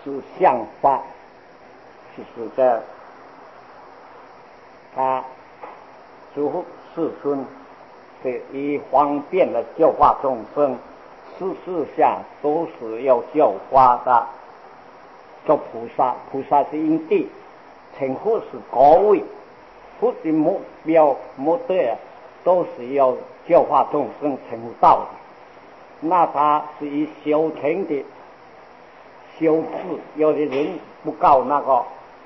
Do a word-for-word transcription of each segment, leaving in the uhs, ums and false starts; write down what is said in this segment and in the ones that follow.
是相法，就是在他诸世尊是以方便的教化众生，事事下都是要教化的。做菩萨，菩萨是因地，成佛是高位，佛的目标目的都是要教化众生成道的。那他是以修成的修智，有的人不够那个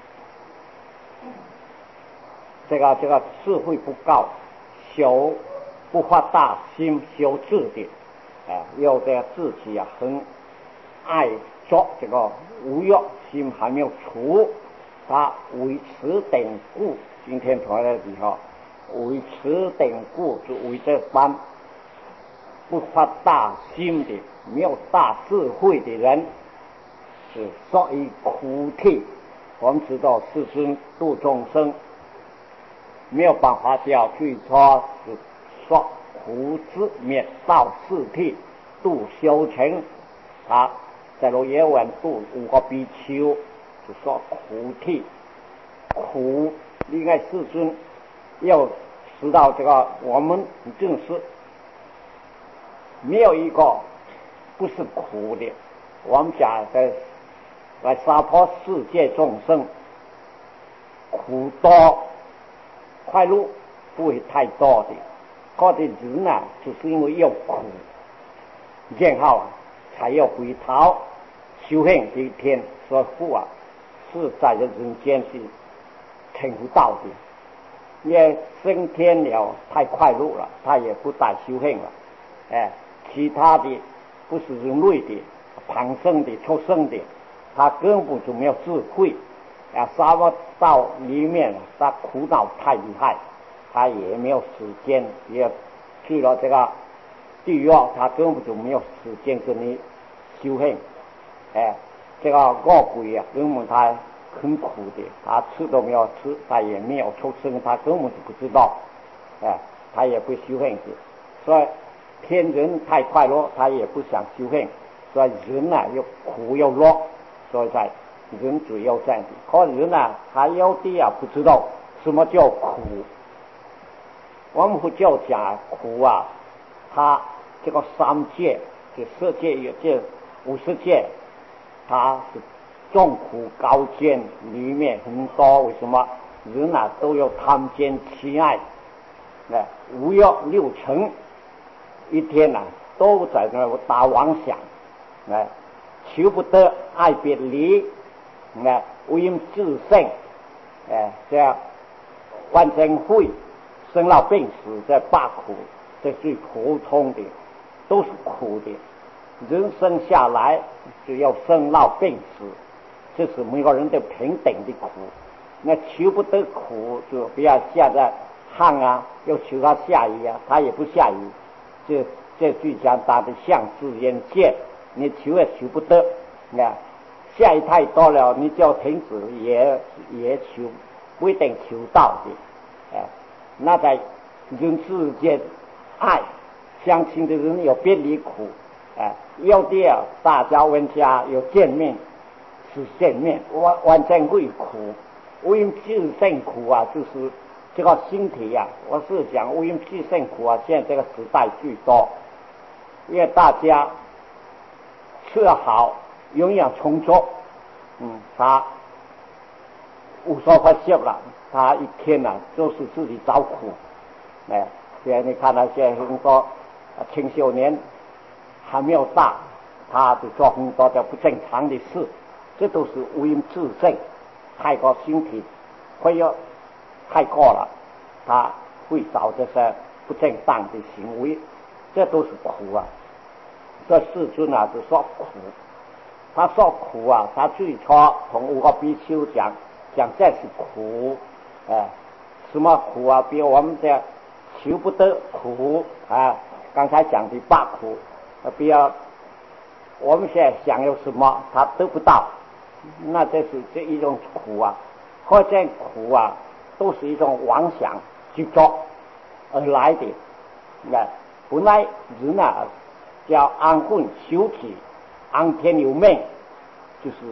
这个这个智慧不够，修不发大心修智的，啊，有的自己啊很爱做这个无欲心还没有除，他维持等故，今天传来的以后，维持等故就为这般不发大心的，没有大智慧的人，是所以苦体。我们知道世尊度众生没有办法叫最初是说苦之灭道四体度修成，他在罗耶文度五个比丘就说苦体，苦应该世尊要知道这个，我们正是没有一个不是苦的。我们讲在来娑婆世界众生苦多，快乐不会太多的。他的人呢，就是因为要苦，然后啊才要回头修行这一天。所以苦啊是在这人间是成不到的。也升天了太快乐了，他也不再修行了。哎，其他的不是人类的、旁生的、畜生的，他根本就没有智慧啊！杀不到里面，他苦恼太厉害，他也没有时间，也去了这个地狱，他根本就没有时间跟你修行。哎，这个恶鬼啊，根本他很苦的，他吃都没有吃，他也没有出生，他根本就不知道，哎，他也不修行的。所以天人太快乐，他也不想修行。所以人啊又苦又乐，所以在人主要这样子。可人啊他有的啊不知道什么叫苦。我们佛教讲苦啊，他这个三界就色界有这五十界，他是众苦高见里面很多。为什么人啊都有贪奸欺爱，哎，五欲六尘，一天啊都在那打妄想，哎，求不得，爱别离，哎，无因自胜，哎，这样万生会生老病死，这八苦，这最普通的，都是苦的。人生下来就要生老病死，这是每个人都平等的苦。那求不得苦，就不要下在旱啊，要求他下雨啊，他也不下雨。这这最简单的相自然界，你求也求不得。啊，下雨太多了，你叫停止也也求不一定求到的。哎，那在人世间爱相亲的人有别离苦，哎，有的啊大家问家有见面是见面，完完全会苦。无因自胜苦啊，就是这个身体啊，我是讲无因自胜苦啊，现在这个时代最多，因为大家吃得好，营养充足，嗯，他无所不修了，他一天呢、啊、都是自己找苦。哎，现在你看那些很多青少年还没有大，他就做很多的不正常的事，这都是无因自胜，太过身体会要太过了，他会找这些不正当的行为，这都是苦啊。这世尊啊就说苦，他说苦啊，他最初同五个比丘讲讲这是苦，哎，什么苦啊？比如我们的求不得苦啊，刚才讲的八苦，比如我们现在想要什么，他得不到，那这是这一种苦啊。或者苦啊，都是一种妄想执着而来的。那本来人啊叫安分守己，安天有命，就是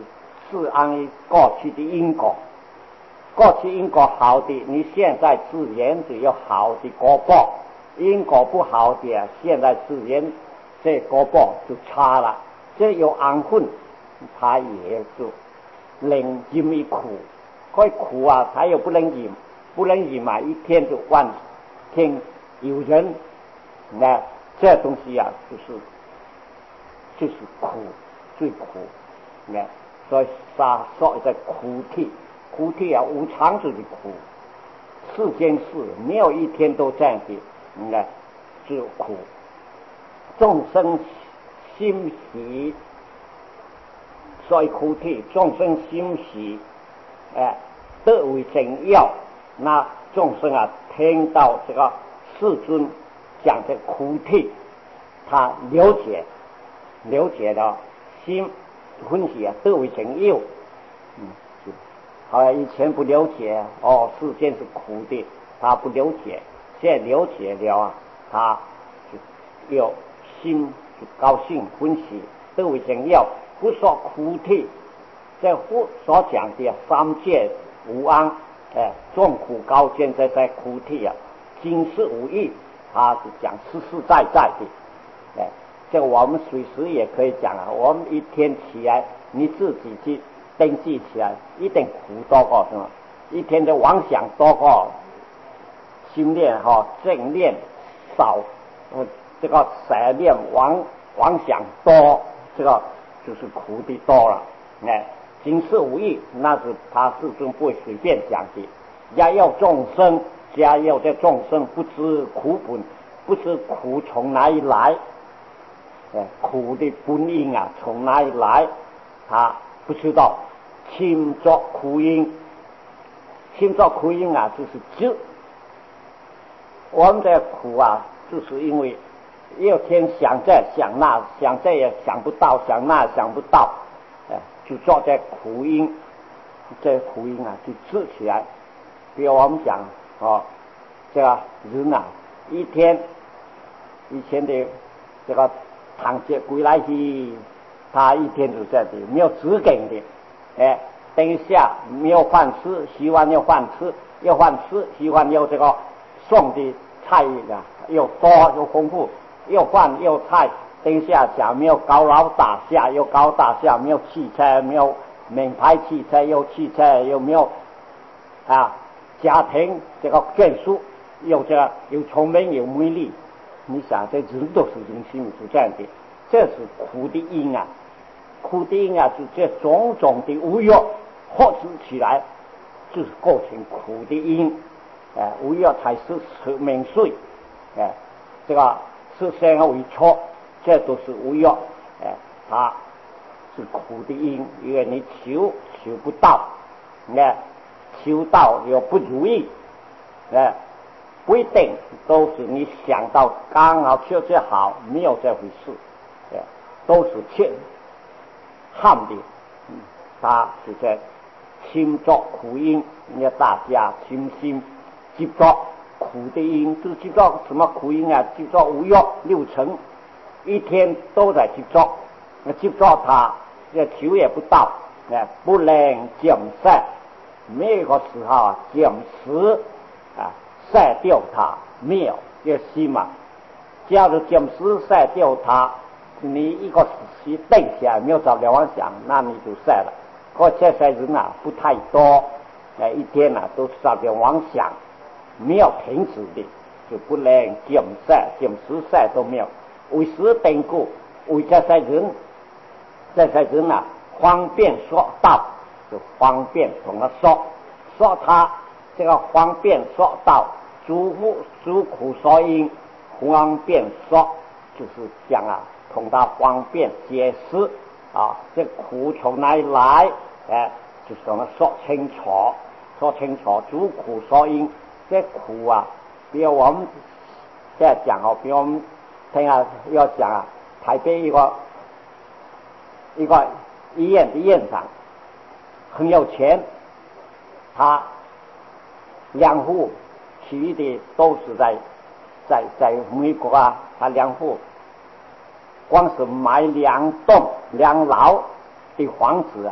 是按于过去的因果，过去因果好的，你现在自然就有好的果报；因果不好的，现在自然这果报就差了。这有安分，他也就能忍一苦，可以苦啊，他又不能忍，不能忍嘛，一天就万天有人，那这东西啊，就是就是苦，最苦，那所以杀所以在苦体，苦体啊，无常就是苦，世间事没有一天都这样的，那只有苦。众生心喜，所以苦体，众生心喜，哎，得为真要。那众生啊，听到这个世尊讲的苦体，他了解，了解到心欢喜啊，得为真要。嗯，好像以前不了解，哦，世间是苦的，他不了解，现在了解了啊，他就有心就高兴欢喜，得为真要。不说苦体，在佛所讲的三界无安，哎，众苦高见，这在苦体啊，今世无益，他是讲实实在在的，哎，这我们随时也可以讲啊。我们一天起来，你自己去登记起来，一定苦多过什么？一天的妄想多过心念哈、哦，正念少，呃，这个邪念妄妄想多，这个就是苦的多了。哎，今世无益，那是他始终不会随便讲的。家要众生，家要这众生不知苦本，不知苦从哪里来，哎，苦的本因啊从哪里来，他不知道。轻作苦因，轻作苦因啊，就是知我们的苦啊，就是因为有天想这想那，想这也想不到，想那想不到，哎，就做这苦因，这苦因啊就治起来。比如我们讲哦，这个人啊，一天以前的这个堂姐归来去，他一天就这样的，没有止境的。哎，等一下没有饭吃，希望有饭吃，有饭吃，希望有这个送的菜啊，又多又丰富，又饭又菜。等一下讲没有高楼大厦，有高大厦，没有汽车，没有名牌汽车，有汽车，又没有啊家庭这个眷属，有这个有聪明有美丽。你想这人都是人心是这样的，这是苦的因啊。苦的因啊，是这种种的无欲合组起来，就是构成苦的因。哎，无欲才是是名岁，哎，这个是生而为错，这都是无欲。哎，它是苦的因，因为你求求不到，哎，求到又不如意，哎，不一定都是你想到刚好求这好，没有这回事，哎，都是欠。汉的，嗯，他是在轻作苦因，要大家清心接作苦的因，就接作什么苦因啊？接作无欲六尘，一天都在接作，那接作他，这求也不到，哎，不能减晒，没有一个时候啊减食啊，晒掉它没有，这心嘛，假如减食晒掉它。你一个时等起来没有找了妄想，那你就晒了。可这些人啊不太多，哎，一天啊都是找点妄想，没有停止的，就不能减晒、减时晒都没有。为时等故，为这些人，这些人啊方便说道，就方便同他说，说他这个方便说道，诸苦诸苦所因，方便说就是讲啊。同他方便解释啊，这苦从哪里来？哎，就从他说清楚，说清楚诸苦所因。这苦啊，比如我们现在讲哦，比如我们听下要讲啊，台北一个一个医院的院长很有钱，他两户其余的都是在在在美国啊，他两户。光是买两栋两牢的房子啊，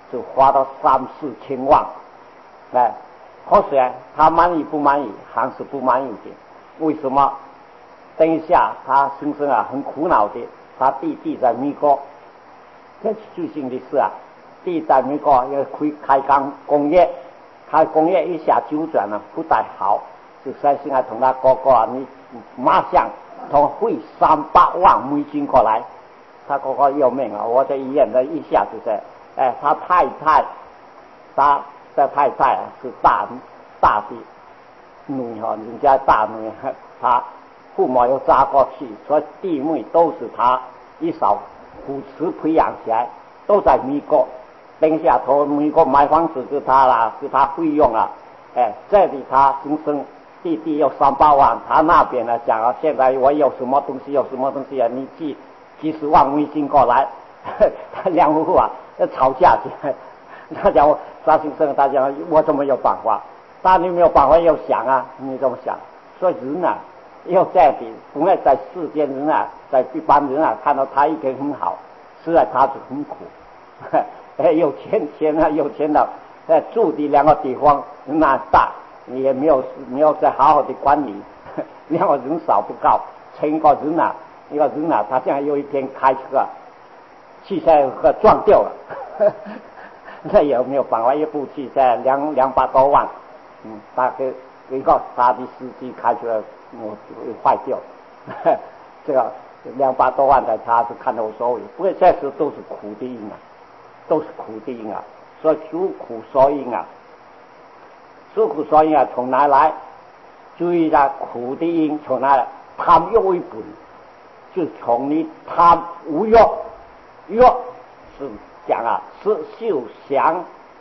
就花到三四千万，哎，可是啊，他满意不满意？还是不满意的。为什么？等一下，他先生啊很苦恼的，他弟弟在美国，这是最近的事啊。弟弟在美国要开开工工业，开工业一下周转了，不太好，就现在同他哥哥啊，你马上从汇三百万美金过来。他哥哥要命啊！我在医院的一下子在，哎，他太太，他的太太啊是大大的女哈，人家大女，他父母又嫁过去，所以弟妹都是他一手扶持培养起来，都在美国。等一下从美国买房子是他啦，是他费用啊，哎，这里他先生弟弟要三百万，他那边呢讲啊，现在我有什么东西有什么东西啊，你寄几十万美金过来，他两夫妇啊要吵架去。他讲我张先生，他讲我怎么有办法？他你没有办法要想啊，你怎么想？所以人啊，要这样的，本来在世间人啊，在一般人啊，看到他一个人很好，实在他是很苦。哎，有钱钱啊，有钱的，哎，住的两个地方那大，你也没有没有再好好的管理，两个人少不够，成一个人啊。一个人啊，他现在有一天开车，汽车给撞掉了，那也没有办法，一部汽车两两百多万，嗯，大概一个他的司机开出来，我坏掉，这个两百多万的他是看得无所谓，不过这时都是苦的因啊，都是苦的因啊，所以诸苦所因啊，诸苦所因啊，从哪来？注意啊，苦的因从哪来？贪欲为本。就从你贪无欲，欲是讲啊，是受想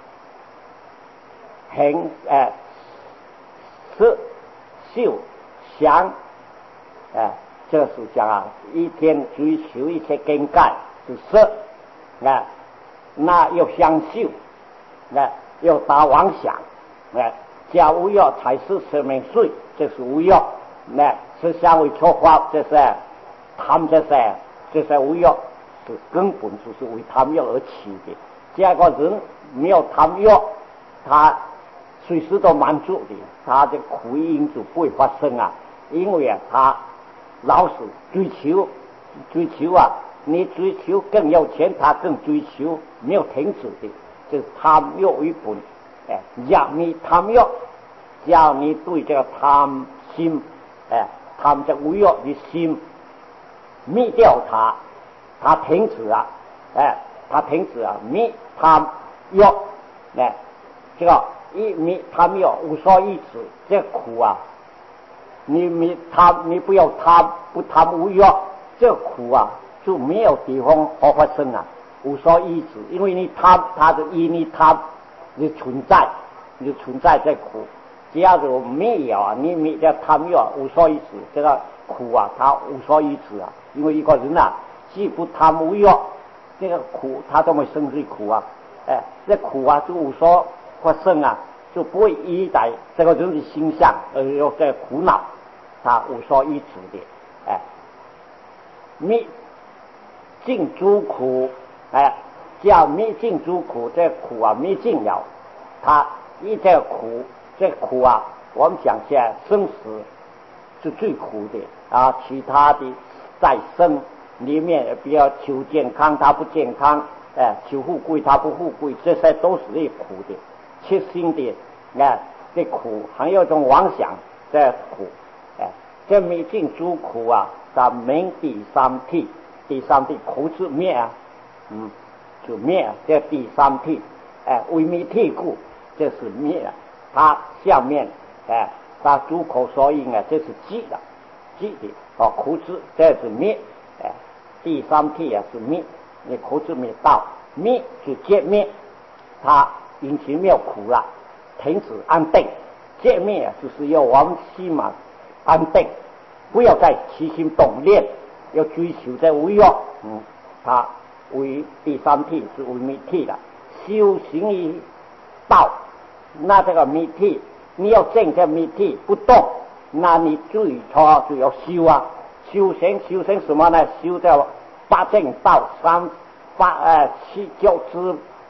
行，哎，是受想，哎，这是讲啊，一天追求一切境界是色，哎，那又相受，哎，又打妄想，哎，假无欲才是生命水，这是无欲，哎，是相为错法，这是。贪这些这些无欲是根本就是为贪欲而起的。这样个人没有贪欲，他随时都满足的，他的苦因就不会发生啊。因为啊，他老是追求追求啊，你追求更有钱，他更追求，没有停止的，就是贪欲为本。哎，让你贪欲，只要你对这个贪心，哎，贪这无欲的心。灭掉它，它停止了，哎，它停止了，灭贪欲，哎，这个一灭贪欲无所依止，这苦啊，你灭贪，你不要贪，不贪无欲，这苦啊就没有地方好发生啊，无所依止，因为你贪，它就依你贪，你存在，你就存在这苦，只要是没有啊，你灭这贪欲无所依止，这个苦啊，它无所依止啊。因为一个人啊，既不贪无欲，这个苦他怎么生这苦啊？哎，这苦啊就无所发生啊，就不会依赖这个人的形象而有这苦恼，他无所依止的。哎，灭尽诸苦，哎，叫灭尽诸苦，这苦啊灭尽了，他一这苦，这苦啊，我们讲现在生死是最苦的啊，其他的。在生里面，比较求健康，他不健康；哎，求富贵，他不富贵，这些都是类苦的，切心的，哎，这苦还有一种妄想，这苦，哎，这灭尽诸苦啊，它名第三谛，第三谛苦之灭啊，嗯，就灭啊，这第三谛，哎，为灭谛故，这是灭啊，它下面，哎，它诸苦所因啊，这是寂的。寂的哦，苦之这是灭，哎，第三谛啊是灭，你苦之灭道，灭就灭灭，它引起没有苦了，停止安定，灭灭啊就是要我们心嘛安定，不要再起心动念，要追求这无欲，嗯，它为第三谛是为灭谛的，修行于道，那这个灭谛，你要证这灭谛不动。那你最初就要修啊，修行修行什么呢？修掉八正道三八呃七教之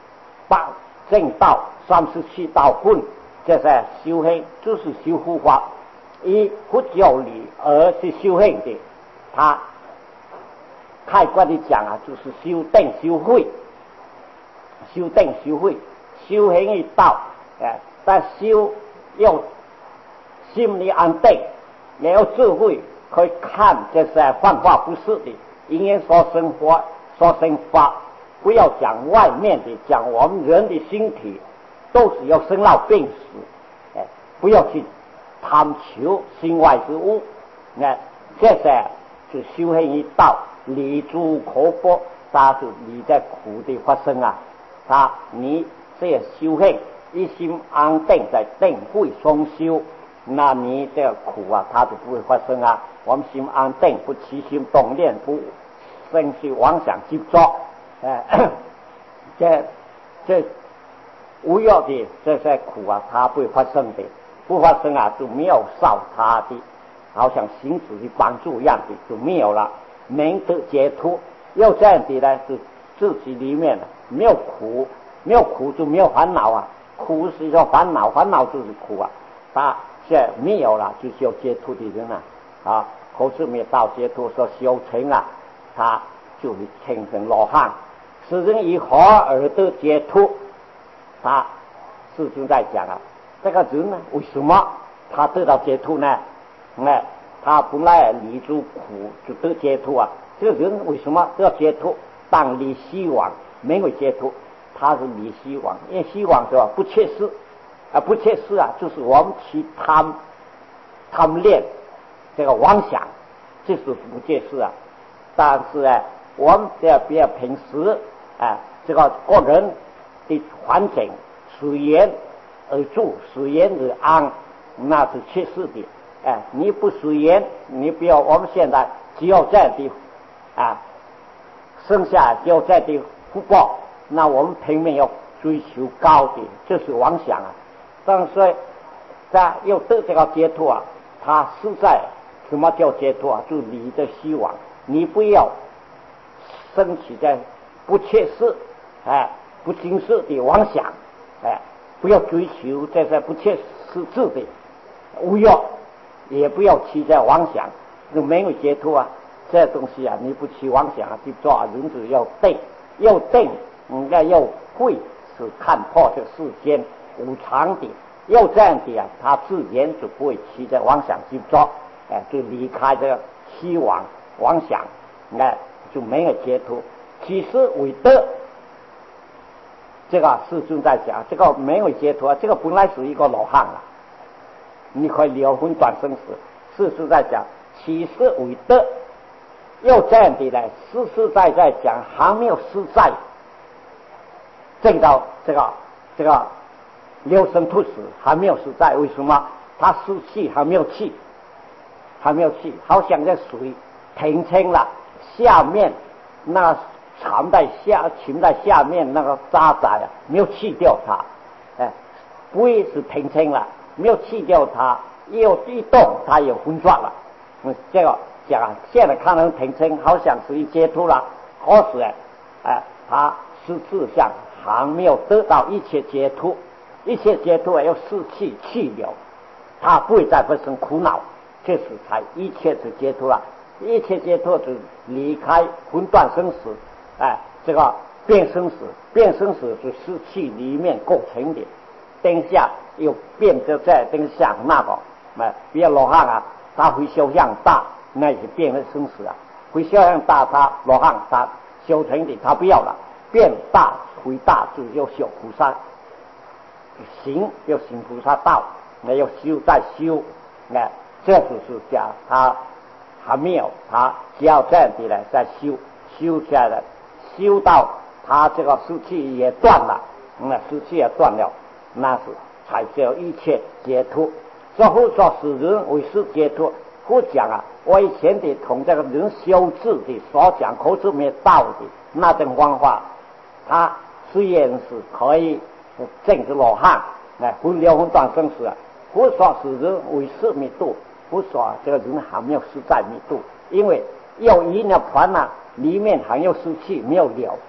八正道三十七道分，这是修行，就是修护法。以佛教理而是修行的，他开观的讲啊，就是修定修慧，修定修慧，修行一道，哎，但修要心理安定，也要智慧，可以看这是幻化不是的，因缘所生活所生法，不要讲外面的，讲我们人的身体都是要生老病死，哎，不要去贪求心外之物，哎，这是就修行一道，离诸苦波，他就你在苦的发生啊，他你这修行一心安定在定慧双修，那你这个苦啊，它就不会发生啊。我们心安定，不起心动念，不生起妄想执着，哎，这这无要的这些苦啊，它不会发生的，不发生啊，就没有受他的，好像行止的帮助一样的就没有了，能得解脱。要这样的呢，是自己里面没有苦，没有苦就没有烦恼啊。苦是说烦恼，烦恼就是苦啊。他现在没有了，就是要解脱的人啊，啊，口是没到解脱说修成啊，他就会成成罗汉。此人以何而得解脱？他师兄在讲啊，这个人呢，为什么他得到解脱呢？哎，他本来离诸苦就得解脱啊。这个人为什么得解脱？当离希望，没有解脱。他是离希望，因为希望是吧？不切实啊，不切实啊，就是我们去贪贪恋这个妄想，这是不切实啊。但是呢，我们这比较平时啊，这个个人的环境随缘而住，随缘而安，那是切实的。哎，你不随缘，你不要，我们现在只要这样的啊，剩下只有这样的福报。那我们拼命要追求高的，这是妄想啊。但是在要得这个解脱啊，它实在什么叫解脱啊？就你的希望，你不要升起在不切实哎不经实的妄想，哎，不要追求这些不切实质的无要，也不要起在妄想，就没有解脱啊。这东西啊，你不起妄想啊，去做人子要定，要定。应该要会是看破这个世间无常的，要这样的啊，他自然就不会起在妄想执着，哎，就离开这个希望妄想，哎，就没有解脱。其实为德，这个师尊在讲，这个没有解脱，这个本来是一个罗汉了，你可以离婚转生死。师尊在讲，其实为德，要这样的来，实实在在讲，还没有实在。证到这个这个六生吐死还没有实在，为什么？他湿气还没有气，还没有气，好像这水平清了，下面那藏在下沉在下面那个渣滓啊，没有去掉它，哎，不会是平清了，没有去掉它，又一动它也混乱了。嗯，这个讲啊，现在看成平清，好像是一解脱了，可是哎，哎，它实质上还没有得到一切解脱，一切解脱要失去气流，他不会再发生苦恼，这时才一切是解脱了。一切解脱就离开魂断生死，哎，这个变生死，变生死是失去里面构成的，等下又变得在等下那个，哎，比如罗汉啊，他会修向大，那是变成生死啊，会修向大，他罗汉他修成的他不要了。变大回大就要修菩萨行，要行菩萨道，那要修再修，那这就是讲他还没有，他只要这样的来再修，修下来，修到他这个湿气也断了，那湿气也断了，那是才叫一切解脱。所以说使人为是解脱。不讲啊，我以前的同这个人修治的所讲口是没道的那种方法。他虽然是可以证得罗汉，哎，分了分断生死啊，不说是人为是密度，不说这个人还没有实在密度，因为要一那盘啊，里面还有湿气没有了，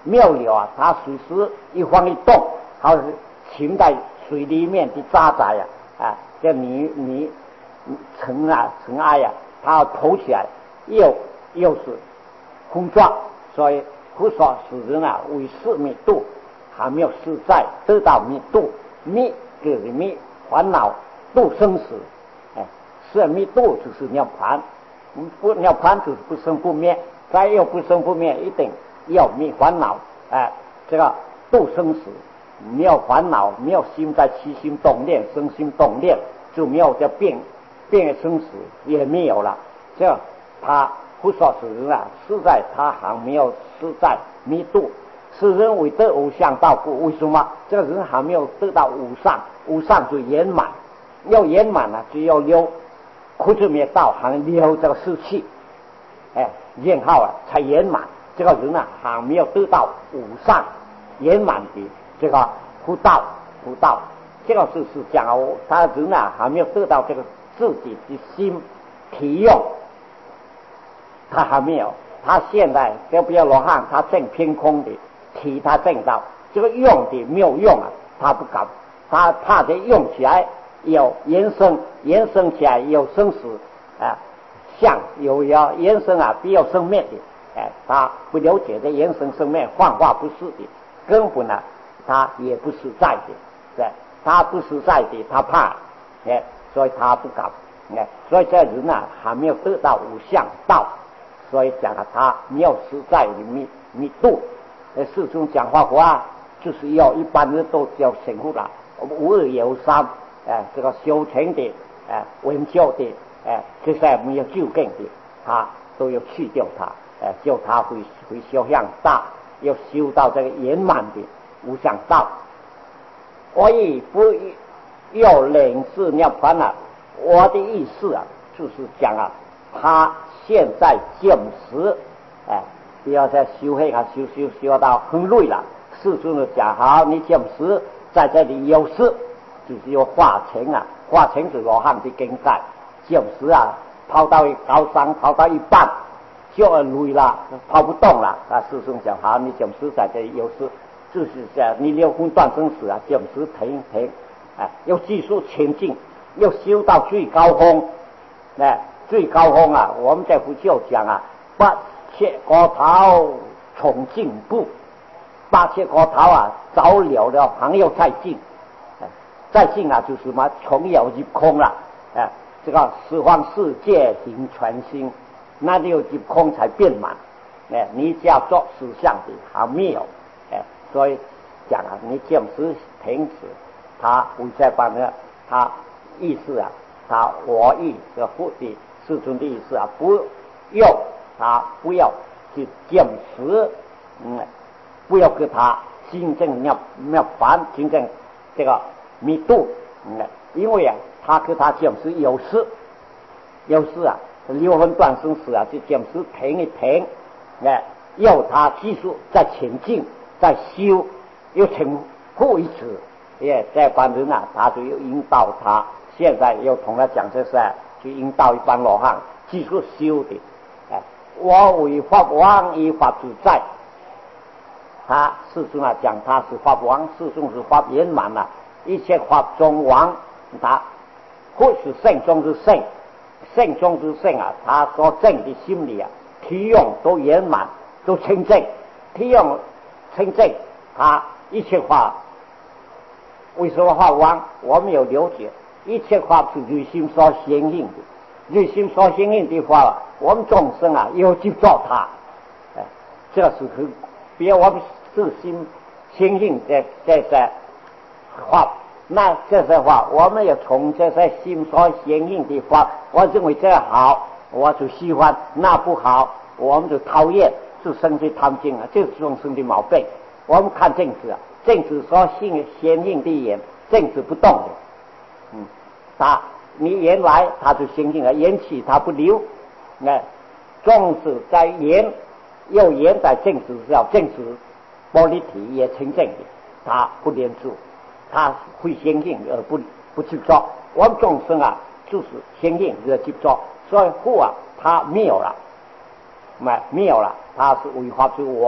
妙柳啊，它随时一晃一动，好像浸在水里面的渣滓呀，啊，这泥泥尘啊尘埃呀，它要投起来，又又是空转，所以佛说使人啊为是灭度，还没有实在得到灭度，灭就是灭烦恼，度生死，哎，是灭度就是涅槃，不涅槃就是不生不灭，再又不生不灭，一定要灭烦恼，哎，这个度生死，没有烦恼，没有心在起心动念，生心动念就没有这变变生死也没有了，这他不说是人啊，实在他还没有实在灭度，是人为得无相道故，为什么这个人还没有得到无上？无上就圆满，要圆满了，就要留苦之灭道，还留这个士气，哎，然后啊才圆满。这个人啊还没有得到无上圆满的这个福道，福道，这个是是讲哦，他人啊还没有得到这个自己的心体用，他还没有。他现在要不要罗汉，他正偏空的体，他正到这个用的没有用啊，他不敢，他怕这用起来有延伸，延伸起来有生死啊，像有要延伸啊，必要生灭的。哎，他不了解这延伸生灭幻化不是的，根本呢，他也不实在的，对，他不实在的，他怕，哎，所以他不敢，哎，所以这人呢还没有得到无相道，所以讲了他没有实在的密密度。呃，世尊讲法话就是要一般人都叫醒悟了，无二有三，哎，这个修成的，哎，文教的，哎，这些没有究竟的，他都要去掉它。呃，叫他会会修向大，要修到这个圆满的无相道。我亦不要领事涅槃啊，我的意思啊，就是讲啊，他现在见识，哎，不要再修黑啊，修修修到很累了。世尊的讲好，你见识在这里有事，就是要化成啊，化成是罗汉的境界。见识啊，跑到高山，跑到一半。就累了，跑不动了。啊，师兄讲好，你讲实在的有时就是讲你六分断生死啊，讲实停停，哎，要技术前进，要修到最高峰，哎，最高峰啊，我们在佛教讲啊，八切高头重进步，八切高头啊，早了了还要再进，哎，再进啊就是什么从有入空了，哎，这个十方世界行全新。那六即空才变满，哎，你只要做实相的还没有，哎，所以讲啊，你见识停止，他为这方面，他意思啊，他我意的佛的世尊的意思啊，不要他不要去见识，嗯，不要给他真正妙妙凡，真正这个密度，嗯，因为啊，他给他见识有事，有事啊。六分断生死啊，就讲是停一停，哎，要他技术再前进，再修，又成复一次，也这帮人啊，他就又引导他。现在又同他讲这事，就引导一般罗汉技术修的，哎，我为法王，依法主宰。他世尊啊讲他是法王，世尊是法圆满了，一切法中王，他或是圣中之圣。圣中之圣啊，他所证的心理啊，体用都圆满，都清净，体用清净，他一切法为什么法王？我们有了解，一切法是内心所显应的，内心所显应的话，我们众生啊要去做它，哎，这是很比我们自心显应的这些法。那这些话，我们要从这些心所显应的话，我认为这好，我就喜欢；那不好，我们就讨厌，就生起贪心啊，这是众生的毛病。我们看正子啊，正子所显显应的言，正子不动的，嗯，他你言来，他就显应了；言去，他不留。那纵使在言，又言在正子上，正子玻璃体也成正的，他不连住。他会显应而不不去做，我们众生啊，就是显应而去做，所以佛啊，他没有了，没没有了，他是为法之王，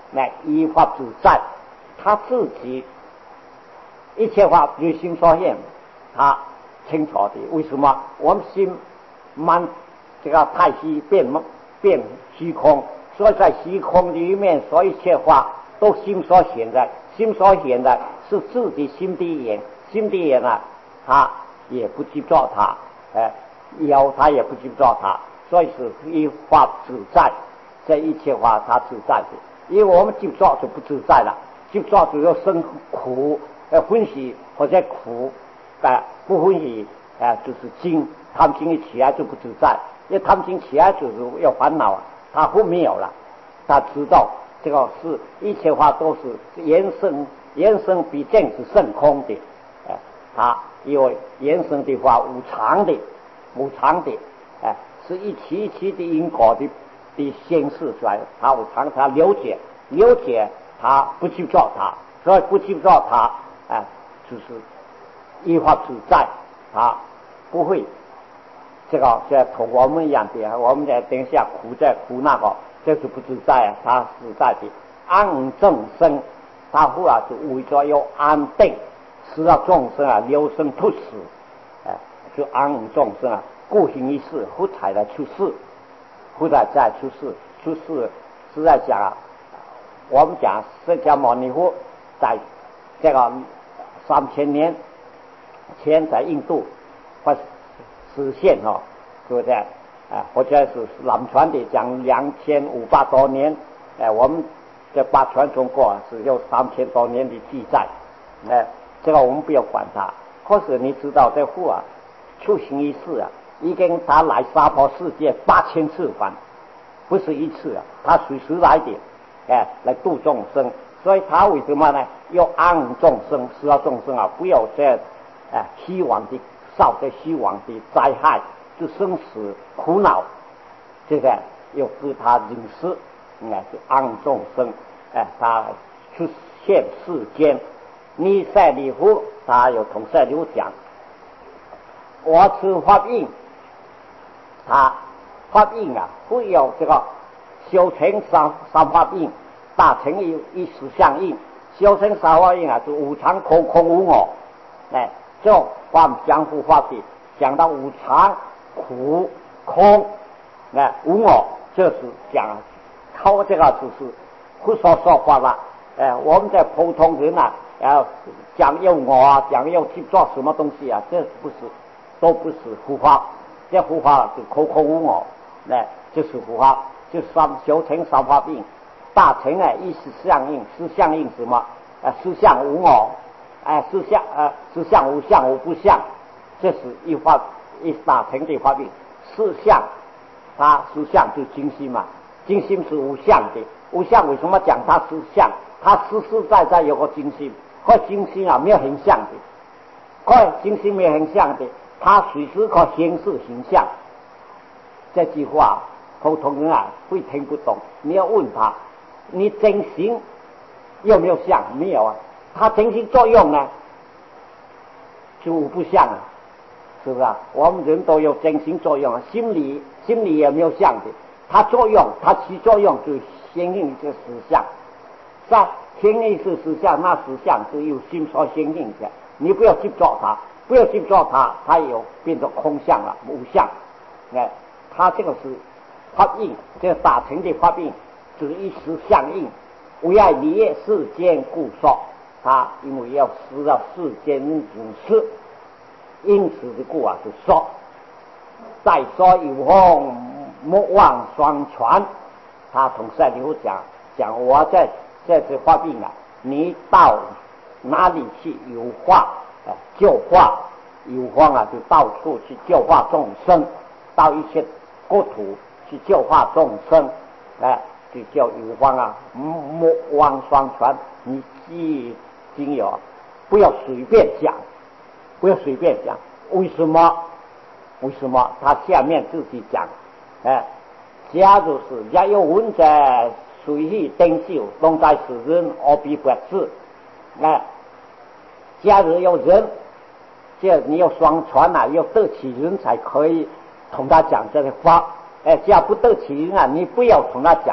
来依法自在，他自己一切法如心所现，他清楚的。为什么我们心慢这个太虚变变虚空，所以在虚空里面，所以一切法都心所显的，心所显的是自己心地眼，心地眼啊，他也不执着他，哎，有他也不执着他，所以是依法自在，这一切法他自在的。因为我们执着就不自在了，执着就要生苦，呃，欢喜或者苦，哎，不欢喜，哎，就是惊，贪心一起来就不自在，因为贪心起来就是要烦恼啊，他不没有了，他知道这个是一切法都是延伸，延伸比正是甚空的，哎，他因为延伸的话无常的，无常的，哎，是一期一期的因果的。的显示出来，他无常，他了解，了解他不去做他，所以不去做他，哎、呃，就是依法自在，他不会这个像同我们一样的，我们在等一下苦在苦那个，这是不自在啊，他自在的安正生，他忽然是为着要安定，使到众生啊流生不死，哎、呃，就安稳众生啊，故行一世，不才来出世。不再再出世，出世是在讲啊，我们讲释迦牟尼佛在这个三千年前在印度会实现哦，对不对？啊，或者是南传的讲两千五百多年，哎，我们这八传中国是有三千多年的记载，哎，这个我们不要管它。可是你知道这佛啊，出行一世啊。已经他来娑婆世界八千次番，不是一次啊，他随时来的，哎，来度众生。所以他为什么呢？要安抚众生，使到众生啊，不要在哎虚妄的受在虚妄的灾害，就生死苦恼，这个要给他认识，哎，就安抚众生，哎，他出现世间。弥赛利弗他有同赛利弗讲，我持法印。他法印啊，会有这个修成三三法印，大成有一实相印。修成三法印啊，就无常空空无我，哎，这种法相互法的，讲到无常苦空，哎，无我，这是讲靠这个就是不说说法了。哎，我们在普通人啊，要讲有我啊，讲要去做什么东西啊，这不是，都不是佛法。这佛法是空空无我，那就是佛法，就三修成三法印，大成啊一实相应，实相应什么？啊，实相无我，哎，实相呃实相无相无不相，这是一法一大成的法印。实相，它实相就精心嘛，精心是无相的，无相为什么讲它实相？它实实在在有个精心，和精心啊没有很像的，和精心没有很像的。他随时可显示形象，这句话普通人啊会听不懂。你要问他，你真心有没有像？没有啊。他真心作用呢，就不像啊，是不是啊？我们人都有真心作用啊，心理心理也没有像的。它作用，它起作用就相应一个实相，是吧？相应是实相，那实相是由心所相应的，你不要去做它。不要去做它，它有变成空相了，无相。哎，它这个是法印，这个大成的法印，就是一时相应，为爱离世间故说。它因为要使到世间如是，因此的故啊，就说。再说有风莫忘双传，他同赛利弗讲讲，我在这次法印啊，你到哪里去有话？教化有方啊，就到处去教化众生，到一些国土去教化众生，哎，就叫有方啊，莫忘双传。你既经有，不要随便讲，不要随便讲。为什么？为什么？他下面自己讲，哎，假如是假有文者随意登秀，东在使人而必不是，哎。假如有人，这你要双传啊，要得起人才可以同他讲这些话。哎，假不得起人啊，你不要同他讲。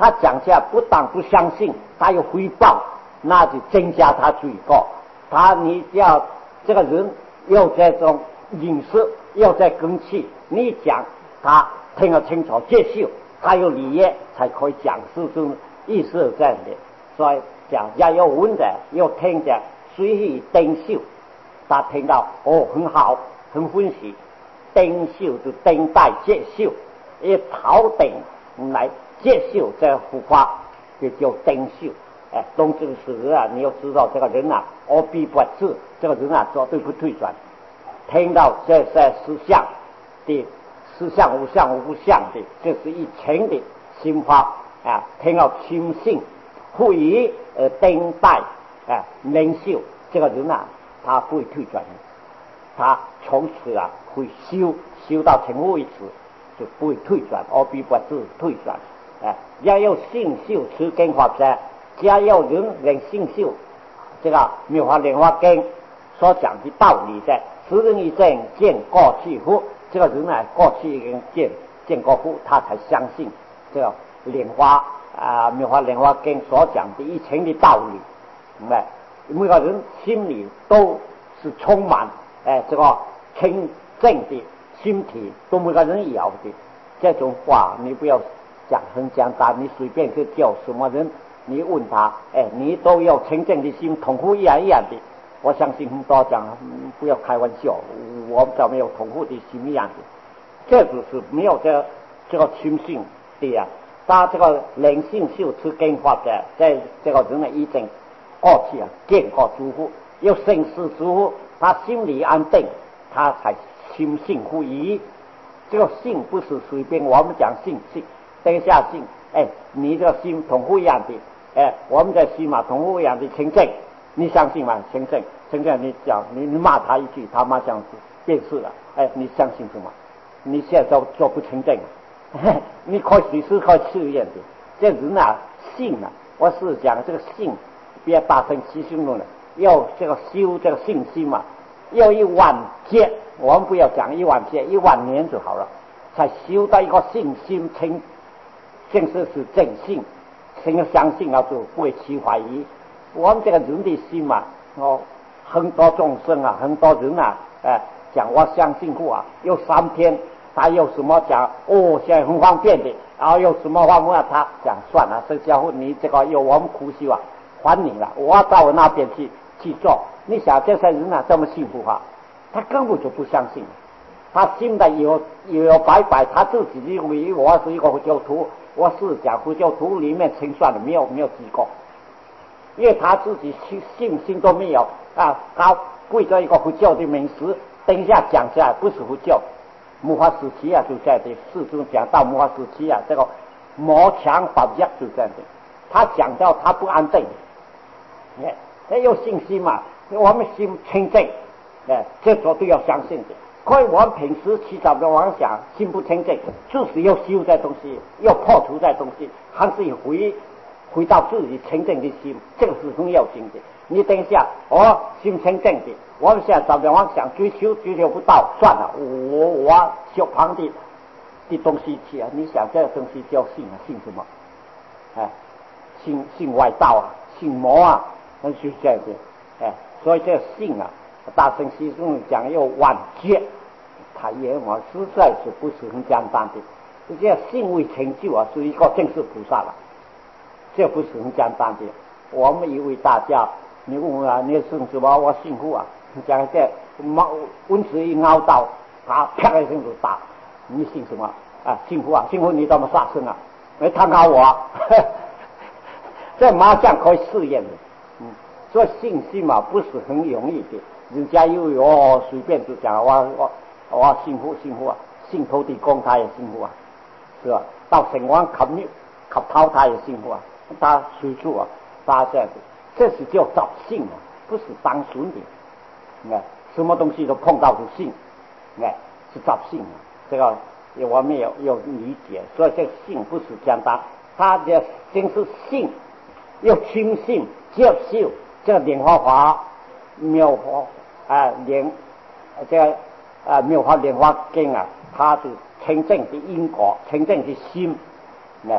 他讲起来不但不相信，他有回报，那就增加他罪过。他你要这个人又这种饮食又在更气，你讲他听得清楚接受，他有理业才可以讲述中意思这样的。所以讲也有问的，又听着随意登秀，他听到哦很好，很欢喜，登秀就等待接受，一头顶来接受这幅画，就叫登秀。哎，东正时啊，你要知道这个人啊，阿鼻不治，这个人啊绝对不退转。听到这些实相的实相无相无相的，这是一情的心法啊。听到清性会以呃等待啊领袖，这个人啊，他不会退转，他从此啊会修修到成为止，就不会退转，阿鼻不治退转。啊，要有性修持经法则。家要人人性修，这个妙法莲花经所讲的道理在，此人一正见过去佛，这个人呢过去已经见见过佛，他才相信这个莲花啊妙法莲花经所讲的一切的道理。明白？每个人心里都是充满哎这个清正的心体，都每个人有的。这种话你不要讲很简单，你随便去叫什么人。你问他，哎，你都有清净的心，同父一样一样的。我相信很多讲，嗯、不要开玩笑，我们就没有同父的心一样的，这只是没有这这个心性的呀。他这个灵性修持经法的，在这个人呢已经过去啊，见过诸佛，有生死诸佛，他心里安定，他才心性不移。这个性不是随便我们讲性性，等一下性，哎，你这个心同父一样的。哎，我们在西马同父一样的清正，你相信吗？清正，清正，你讲你你骂他一句，他马上变事了。哎，你相信什么？你现在做做不清正，你可以随时可以试验的。这人啊，性啊，我是讲这个性，不要大声起胸论了，要这个修这个信心嘛，要一万劫，我们不要讲一万劫，一万年就好了，才修到一个信心清，正式是正信。真的相信啊，就不会起怀疑。我们这个人的心嘛，哦，很多众生啊，很多人啊，哎，讲我相信过啊，有三天，他有什么讲哦，现在很方便的，然后有什么方法，他讲算了，这家伙你这个有我们苦修啊，还你了，我要到我那边去去做。你想这些人啊，这么幸福哈、啊，他根本就不相信，他心里有有摆摆，他自己认为我是一个佛教徒。我是讲佛教徒里面清算的，没有没有几个，因为他自己信心都没有啊，他跪着一个佛教的名词，等一下讲起来不是佛教，末法时期啊，就在的世尊讲到末法时期啊，这个魔强法弱就这样的，他讲到他不安定，哎，他有信心嘛，我们心清净，哎，这绝对要相信的。可以我们平时起早的妄想，心不清净，就是要修这东西，要破除这东西，还是回回到自己清净的心，这个是很要紧的。你等一下，哦，心清净的，我们现在早的妄想追求追求不到，算了，我我小旁的的东西去啊！你想这个东西叫信啊，信什么？哎，信信外道啊，信魔啊，那就这样子，哎，所以这个信啊。大乘西宗讲要万劫，他也我实在是不是很简单的。这信为成就啊，是一个正式菩萨了，这不是很简单的。我们以为大家，你问我啊，你信什么？我信佛啊。讲这毛蚊子一咬到，他啪一声就打。你信什么啊？信佛啊？信佛你怎么杀生啊？没他咬我、啊，这麻将可以试验的。嗯，所以信心嘛，不是很容易的。人家又有、哦、随便就讲我我我信佛信佛啊，信土地公他也信佛啊，是吧？到城隍砍庙砍头他也信佛啊，他随处啊，他这样子，这是叫找信啊，不是单纯的，哎，什么东西都碰到就信，哎，是找信啊，这个我们有有理解，所以这个信不是简单，他的真是信，要轻信接受这个莲花华妙法。啊，莲这个啊妙法莲花经啊，它是清净的因果，清净的心，啊，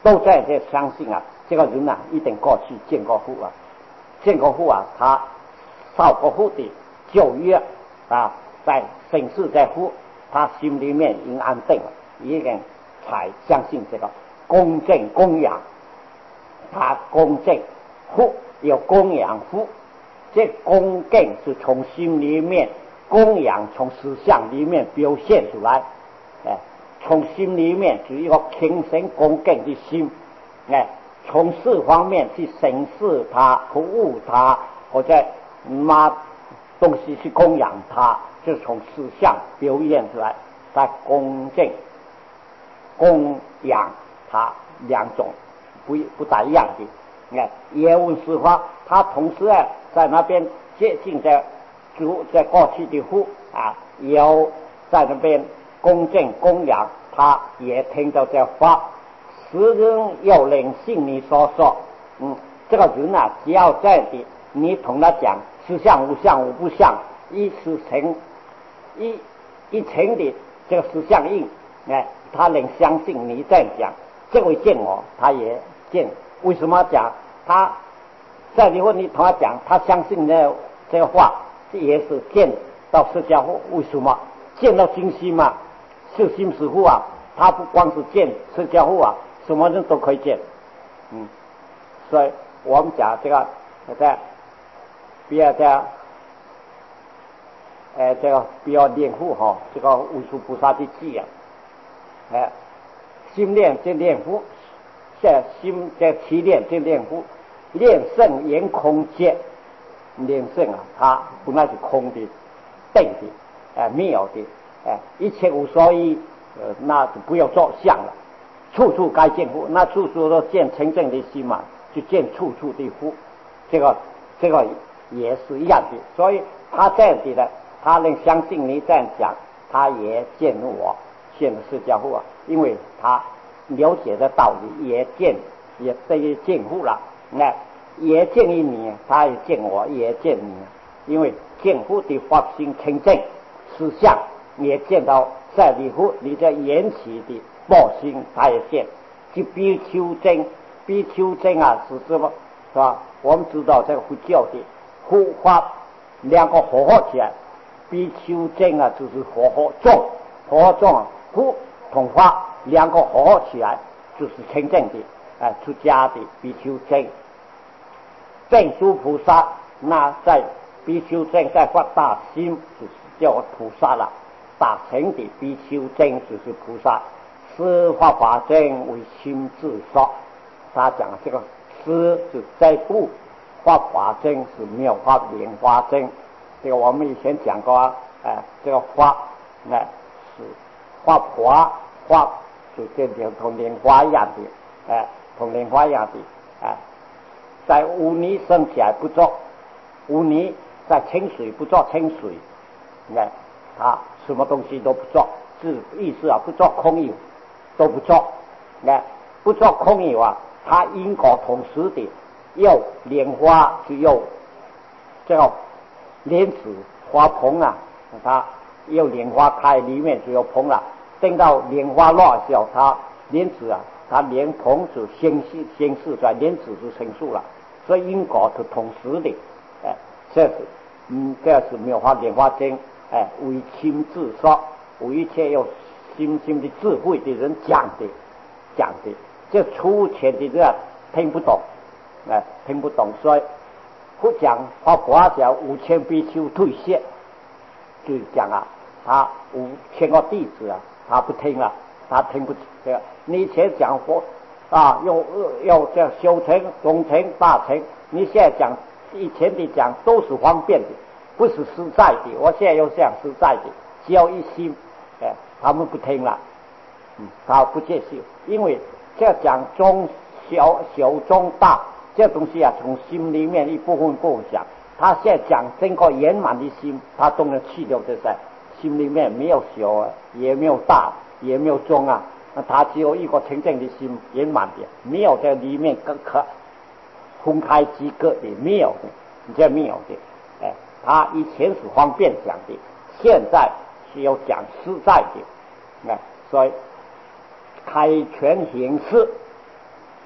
都在这相信啊，这个人啊一定过去见过父啊，见过父啊，他受过父的教育啊，在审视在父，他心里面已经安定了，已经才相信这个公正供养，他公正父有供养父，这恭敬是从心里面供养，从思想里面表现出来，哎，从心里面是一个虔诚恭敬的心，哎，从四方面去审视他、服务他，或者拿东西去供养他，就从思想表现出来，他恭敬供养他两种不不大一样的，哎，叶问四方，他同时啊在那边接近在主在过去的父啊，有在那边恭敬供养，他也听到这话，时人有灵信你所说，嗯，这个人啊，只要这样的，你同他讲是相无相无不相，一是成一一成的这个实相应，哎，他能相信你这样讲，这位见我，他也见，为什么讲他？在你问你同他讲，他相信呢这个话，这也是见到释迦佛。为什么见到金心嘛？是心师父啊，他不光是见释迦佛啊，什么人都可以见。嗯，所以我们讲这个在不要在呃这个不要念佛哈，这个无数菩萨的记啊，哎，心念就念佛，在心在起念就念佛。练圣言空界，练圣啊，它本来是空的、定的、哎、呃、妙的，哎、呃，一切无所依，呃，那就不要做相了，处处该见佛，那处处都见真正的心嘛，就见处处的佛，这个这个也是一样的，所以他这样子的，他能相信你这样讲，他也见我，见释迦佛啊，因为他了解的道理，也见也等于见佛了。那也见于你，他也见我，也见你，因为见佛的发心清净思想，也见到在你佛你在缘起的报心，他也见。就比丘真，比丘真啊是什么？是吧？我们知道这个佛教的佛法两个合合起来，比丘真啊就是合合众，合合众佛同法两个合合起来就是清净的，哎、呃，出家的比丘真。证殊菩萨，那在比丘真在发大心，就是叫菩萨了。大成的比丘真就是菩萨，是发法真为心自说。他讲这个诗是在部，发法真是妙法莲花真。这个我们以前讲过啊，哎、呃，这个花，那、呃、是花花花，就跟同莲花一样的，哎、呃，同莲花一样的，哎、呃。在污泥生起来不做污泥，在清水不做清水，哎，他什么东西都不做，是意思啊，不做空有都不做，哎，不做空有啊，他因果同时的，有莲花就有这个莲子花蓬啊，它有莲花开里面就有蓬了，等到莲花落的时候，它莲子啊。它莲蓬就先示先示出来，莲子就成熟了，所以因果是同时的，哎，这是嗯，这是妙法莲花经，哎，为亲自说，为一切有心心的智慧的人讲的，讲的，这粗浅的人听不懂，哎，听不懂，所以不讲法华讲五千比丘退谢，就讲啊，他五千个弟子啊，他不听了。他听不起这个，你以前讲佛啊，要要这样修成、中成、大成，你现在讲以前的讲都是方便的，不是实在的。我现在又讲实在的，只要一心，哎，他们不听了，嗯，他不接受，因为这讲中小小中大这东西啊，从心里面一部分部分讲，他现在讲整个圆满的心，他都能去掉这些，心里面没有小，也没有大。也没有中啊，那他只有一个清净的心圆满的，没有在里面更可分开几个的，没有的，这没有的，哎，他以前是方便讲的，现在是要讲实在的，哎，所以开权行事，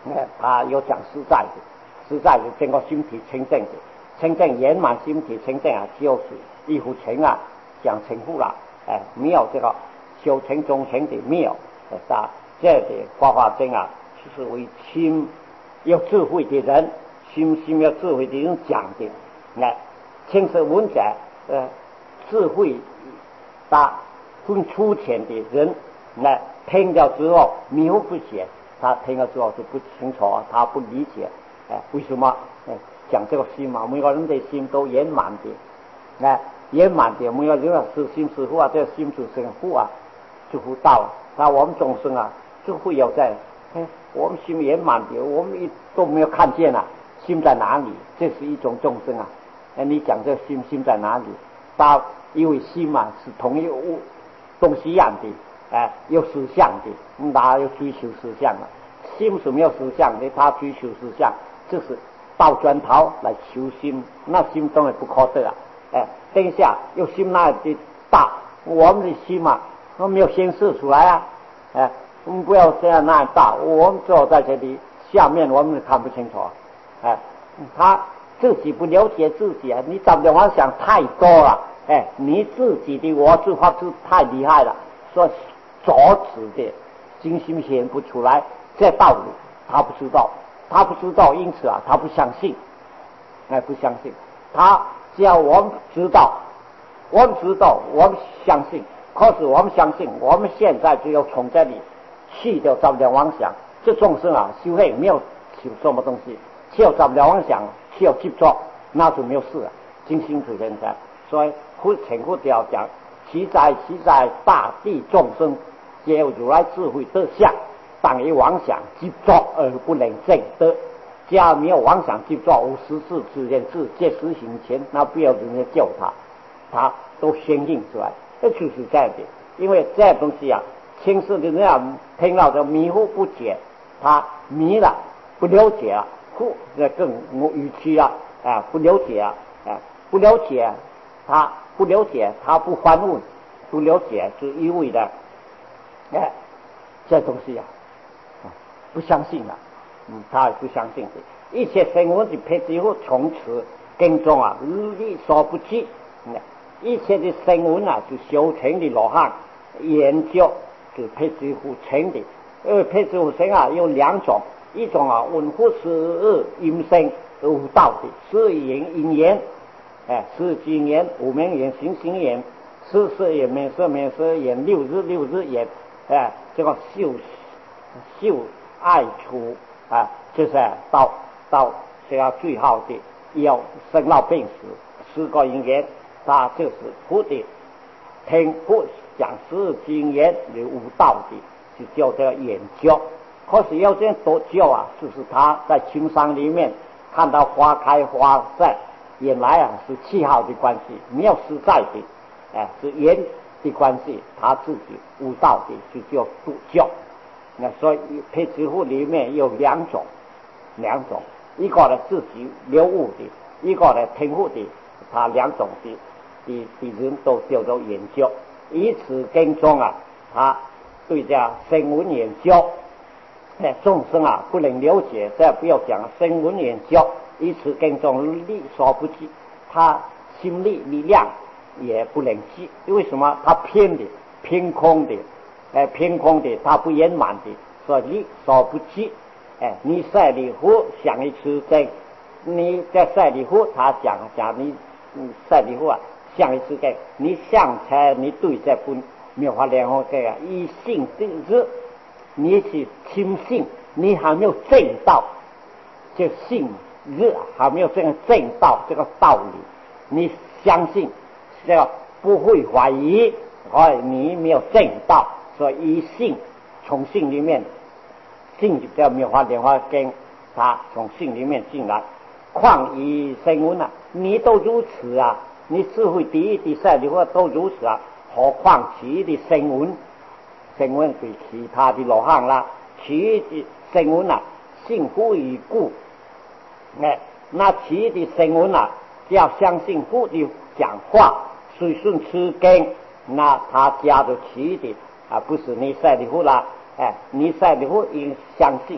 哎，他有讲实在的，实在的整个心体清净的，清净圆满心体清净啊，就是一幅情啊，讲成佛了，哎，没有这个修成中成的没有，啊，这的法华经啊，就是为心有智慧的人，心心有智慧的人讲的，哎，清识文者，呃，智慧大很粗浅的人，那听了之后迷糊不解，他听了之后就不清楚，他不理解，哎，为什么？哎，讲这个心嘛，每个人的心都圆满的，哎，圆满的，每个人啊是心是佛啊，这个心就是佛啊，就佛道。那我们众生啊，就会有在，哎，我们心圆满的，我们一都没有看见啊，心在哪里？这是一种众生啊。哎，你讲这个心，心在哪里？他因为心嘛是同一物东西一样的，哎，有实相的，哪有追求实相啊？心是没有实相的，他追求实相，就是倒砖头来求心，那心当然不可得啊！哎，等一下有心那的大，我们的心嘛，都没有显示出来啊！哎，我们不要这样那样大，我们坐在这里下面，我们看不清楚，哎，他自己不了解自己啊！你找的妄想太多了，哎，你自己的我执法是太厉害了，所以阻止的精心显不出来，这道理他不知道，他不知道，因此啊，他不相信，哎，不相信。他只要我们知道，我们知道，我们相信，可是我们相信，我们现在只有从这里去掉找不了妄想，这众生啊，修行没有修什么东西，只有找不了妄想，只有执着，那就没有事了，精心出现在。所以佛前佛要讲，其在其在大地众生皆有如来智慧德相，但以妄想执着而不能证得。假如没有妄想执着，无实事自然自皆实行前，那不要人家救他，他都显现出来，这就是这样的。因为这东西啊，轻视的人啊，听到就迷糊不解，他迷了，不了解啊，忽那更语气啊，啊，不了解啊，啊，不了解，他不了解，他不反问，不了解是一味的，哎，这东西啊，啊不相信啊。嗯，他也不相信的，一切生闻的配置后，从此跟踪啊，力所不及。嗯，一切的生闻啊，是修成的罗汉研究是配置后成的。而配置后成啊，有两种，一种啊，文乎十音声无道的，是言因言，哎，是经言、无名言、行行言、事事言、面色面色言、六日六日言，哎，这个秀秀爱处。啊，就是到到是要最好的，要生老病死四个因缘，它就是佛的听佛讲十经言的无道的，就叫做研究。可是要这样多教啊，就是他在情商里面看到花开花散，原来啊是气好的关系，没有实在的，哎，是缘的关系，他自己无道的就叫度教。那所以配置户里面有两种，两种，一个呢自己了悟的，一个呢听悟的，他两种的的的人都叫做研究，以此跟踪啊，他对这声闻研究，哎，众生啊不能了解，再不要讲声闻研究，以此跟踪力所不及，他心力力量也不能及，为什么？他偏的，偏空的。哎，凭空的，它不圆满的，所以力所不及。哎，你赛里夫想一次这，你在赛里夫，他讲讲你，嗯，赛里夫啊，想一次这，你想才你对这不妙法莲花这个以信定日，你去轻信，你还没有证到，就信日还没有这个证到这个道理，你相信这个不会怀疑，而你没有证到。所以以信从信里面，信就叫妙法莲花经，他从信里面进来，况以声闻啊，你都如此啊，你智慧第一、第三的话都如此啊，何况其余的声闻？声闻对其他的罗汉啦，其余的声闻啊，信佛已故，哎，那其余的声闻啊，只要相信佛的讲话，随顺持经，那他加入其余的。啊，不是你赛里夫啦，哎，你赛里夫应相信，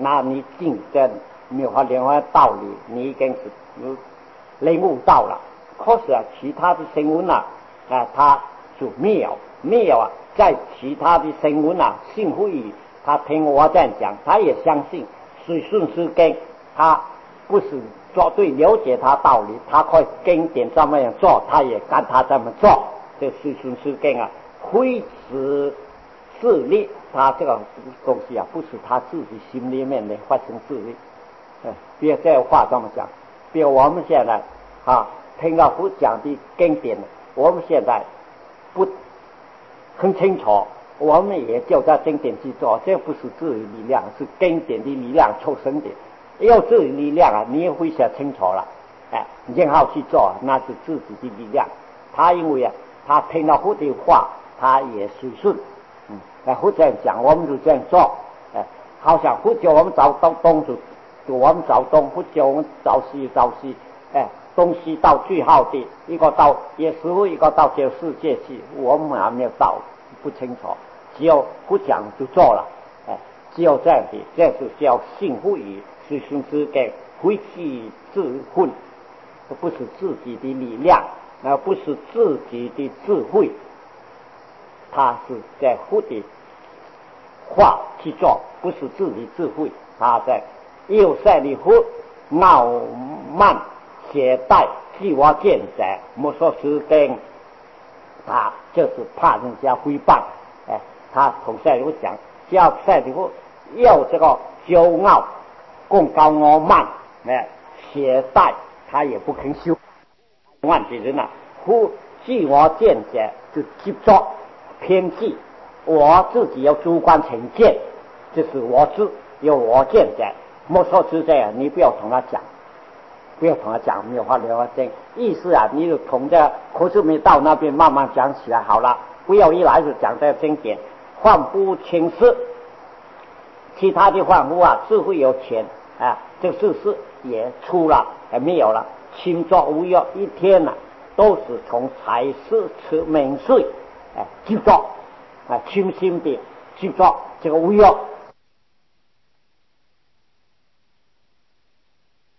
那你进这妙法莲花道理，你已经是领悟到了。可是啊，其他的声闻啊，啊，他就妙妙啊，在其他的声闻啊，信不疑，他听我这样讲，他也相信随顺师根，他不是做对了解他道理，他可以经典这么样做，他也跟他这么做。这随顺师根啊，非此自力，他这个东西啊，不是他自己心里面的发生自力。嗯，别这话这么讲。比如我们现在啊，听到佛讲的经典，我们现在不很清楚，我们也就在经典去做，这不是自己力量，是经典的力量出生的。要自己力量啊，你也会想清楚了，哎，然后去做，那是自己的力量。他因为啊，他听到佛的话，他也随顺，嗯，哎，佛这样讲，我们就这样做，哎，好像佛叫我们找东东就就我们找东，佛叫我们找西找西，哎，东西到最好的一个到也师傅，一个到这个世界去，我们还没有到，不清楚，只有佛讲就做了，哎，只有这样的，这是叫信不疑。随顺师根，非其自混，不是自己的力量，而不是自己的智慧，他是在佛的话去做，不是自己智慧，他在右塞里佛傲慢懈怠自我见者，莫说师根，他就是怕人家诽谤，哎，他同塞里佛讲，叫塞里佛要这个骄傲。更高傲慢，哎，懈怠，他也不肯修。万的人啊，忽自我见者就执着偏激，我自己有主观成见，这是我知有我见者。莫说是这样，你不要同他讲，不要同他讲，没有话聊这意思啊，你就从这口述没到那边慢慢讲起来好了，不要一来就讲这经典，幻不轻视。其他的凡夫啊，智慧有钱。啊，这事实也出了，还没有了。轻作无药，一天呢、啊，都是从财食吃免税，哎，去做，啊，轻心的去做这个无药，